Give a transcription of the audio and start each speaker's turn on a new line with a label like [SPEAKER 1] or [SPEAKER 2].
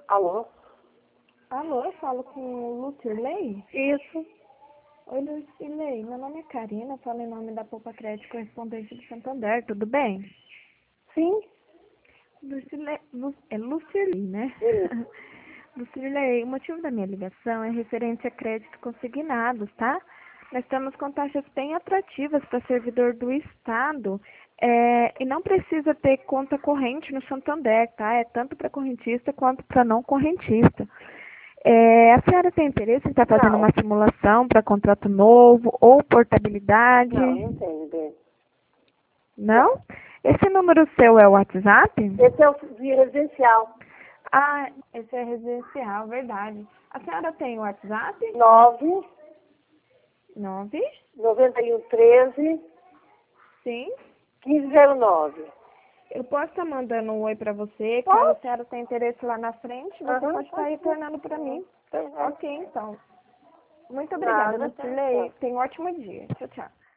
[SPEAKER 1] Alô?
[SPEAKER 2] Alô, eu falo com o Lucirley?
[SPEAKER 1] Isso.
[SPEAKER 2] Oi, Lucirley. Meu nome é Karina, falo em nome da Poupa Crédito Correspondente do Santander, tudo bem?
[SPEAKER 1] Sim.
[SPEAKER 2] É Lucirley, né?
[SPEAKER 1] Isso.
[SPEAKER 2] Lucirley, o motivo da minha ligação é referente a crédito consignados, tá? Nós estamos com taxas bem atrativas para servidor do Estado e não precisa ter conta corrente no Santander, tá? É tanto para correntista quanto para não correntista. A senhora tem interesse em estar fazendo
[SPEAKER 1] Não.
[SPEAKER 2] uma simulação para contrato novo ou portabilidade?
[SPEAKER 1] Não tenho bem.
[SPEAKER 2] Não? Esse número seu é o WhatsApp?
[SPEAKER 1] Esse é o de residencial.
[SPEAKER 2] Ah, esse é residencial, verdade. A senhora tem o WhatsApp? 9?
[SPEAKER 1] 99113
[SPEAKER 2] Sim.
[SPEAKER 1] 1509.
[SPEAKER 2] Eu posso estar mandando um oi para você. Caso a
[SPEAKER 1] Pode?
[SPEAKER 2] senhora tenha interesse lá na frente, você
[SPEAKER 1] Aham,
[SPEAKER 2] pode estar
[SPEAKER 1] pode ser.
[SPEAKER 2] retornando para mim.
[SPEAKER 1] Tá bom.
[SPEAKER 2] Ok, então. Muito obrigada,
[SPEAKER 1] Nada, tá.
[SPEAKER 2] Lucilei. Tenha um ótimo dia. Tchau, tchau.